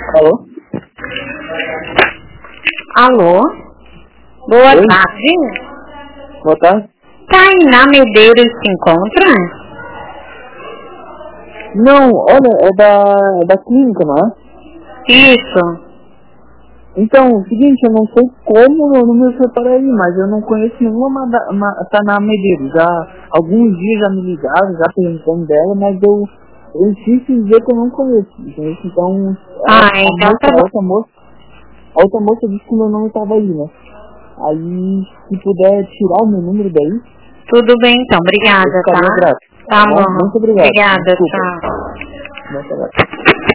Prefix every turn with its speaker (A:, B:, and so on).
A: Alô?
B: Alô? Boa
A: Oi?
B: tarde.
A: Boa tarde.
B: Tainá Medeiros se encontra?
A: Não, olha, é da clínica, não é?
B: Isso.
A: Então, o seguinte, eu não sei como o meu número foi para aí, mas eu não conheço nenhuma Tainá Medeiros. Já alguns dias já me ligaram, já perguntando dela, mas eu insisto em dizer que eu não conheço, entendeu? Então,
B: Então tá bom.
A: a outra moça disse que meu nome estava aí, né? Aí, se puder tirar o meu número daí,
B: Tudo bem então,
A: eu
B: obrigada,
A: ficaria
B: tá?
A: grato.
B: Tá bom.
A: Muito obrigado.
B: Obrigada,
A: Desculpa.
B: tchau.
A: Muito obrigado.